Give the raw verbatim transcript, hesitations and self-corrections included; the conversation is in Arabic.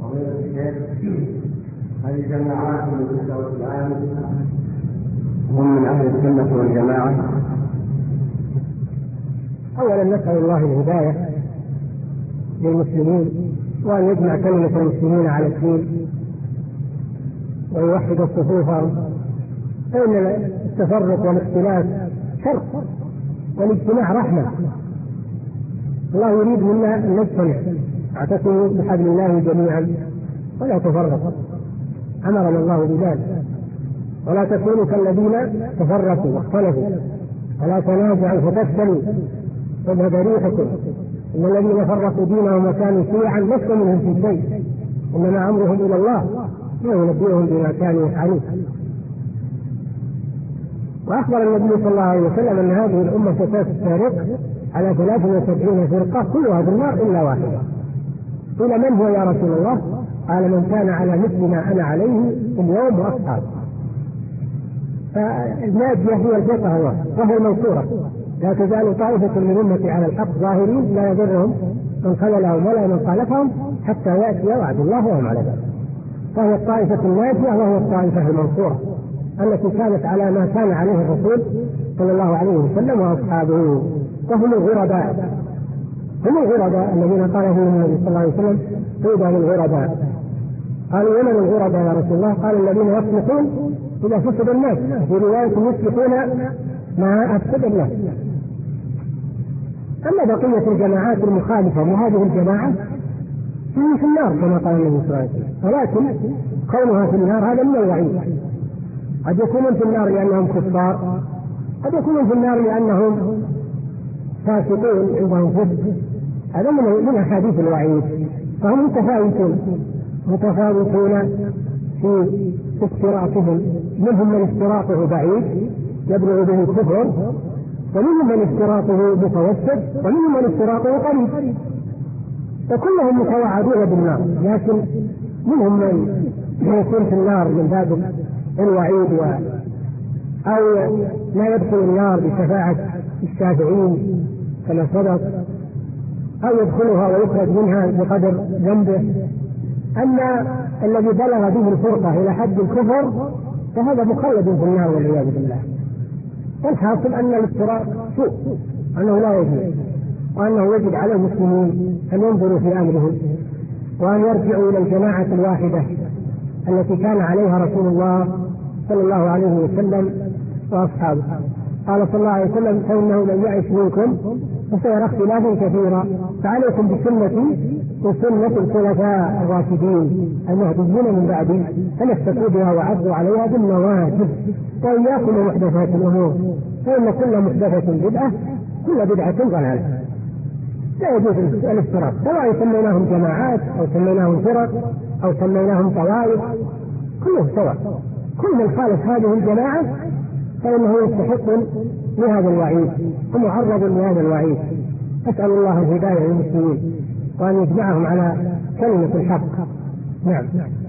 هذه الجماعات التي تدعو الآن هم من أهل السنة والجماعة؟ أولا نسأل الله الهداية للمسلمين وأن يجمع كلمة المسلمين على الدين ويوحد صفوفهم، فإن التفرق والاختلاف شر والاجتماع رحمة. الله يريد منا أن نجتمع، اعتصموا بحبل الله جميعا ولا تفرقوا، أمرنا الله بذلك. ولا تكونوا كالذين تفرقوا واختلفوا ولا تنازعوا فتفشلوا وتذهب ريحكم، إن الذين فرقوا دينهم وكانوا شيعا لست منهم في شيء، إنما أمرهم إلى الله وينبئهم بما كانوا يفعلون. وأخبر النبي صلى الله عليه وسلم أن هذه الأمة ستفترق على ثلاث وسبعين فرقة كلها في النار إلا واحدة. قيل من هو يا رسول الله؟ قال من كان على مثل ما أنا عليه اليوم وأصحابه. فالناجية هي الفرقة وهي المنصورة، لا تزال طائفة من أمتي على الحق ظاهرين لا يضرهم من خذلهم ولا من خالفهم حتى يأتي وعد الله وهم على ذلك. فهي الطائفة الناجية وهي الطائفة المنصورة التي كانت على ما كان عليه الرسول صلى الله عليه وسلم وأصحابه، وهم الغرباء. هم الغرباء الذين قال فيهم النبي صلى الله عليه وسلم طوبى للغرباء. قالوا ومن الغرباء يا رسول الله؟ قال الذين يصلحون إذا فسد الناس، في رواية يصلحون ما أفسد الناس. أما بقية الجماعات المخالفة لهذه الجماعة فهي في النار كما قال النبي صلى الله عليه وسلم، ولكن كونها في النار هذا من الوعيد. قد يكونون في النار لأنهم كفار، قد يكونون في النار لأنهم فاسقون عندهم فسق، هذا من أحاديث الوعيد. فهم متفاوتون متفاوتون في افتراقهم، منهم من افتراقه بعيد يبلغ به الكفر، ومنهم من افتراقه متوسط، ومنهم من افتراقه قريب، فكلهم متوعدون بالنار. لكن منهم من يكون في النار من باب الوعيد و... أو لا يدخل النار بشفاعة الشافعين كما سبق، أو يدخلها ويخرج منها بقدر ذنبه. أما الذي بلغ به الفرقة إلى حد الكفر فهذا مخلد في النار والعياذ بالله. والحاصل أن الافتراق سوء، أنه لا يجوز، وأنه يجب على المسلمين أن ينظروا في أمرهم وأن يرجعوا إلى الجماعة الواحدة التي كان عليها رسول الله صلى الله عليه وسلم وأصحابه. قال صلى الله عليه وسلم فإنه من يعش منكم فسيرى اختلافا كثيرا، فعليكم بسنتي وسنة الخلفاء الراشدين المهديين من بعدي فليستقوا بها وعضوا عليها بالنواجذ، وإياكم ومحدثات الأمور فإن كل محدثة بدعة كل بدعة ضلالة. لا يجوز الافتراق، سواء سميناهم جماعات أو سميناهم فرق أو سميناهم طوائف، كله سواء. كل من خالف هذه الجماعة فإنه يستحق لهذا الوعيد ومعرض لهذا الوعيد. أسأل الله الهداية للمسلمين وأن يجمعهم على كلمة الحق. نعم.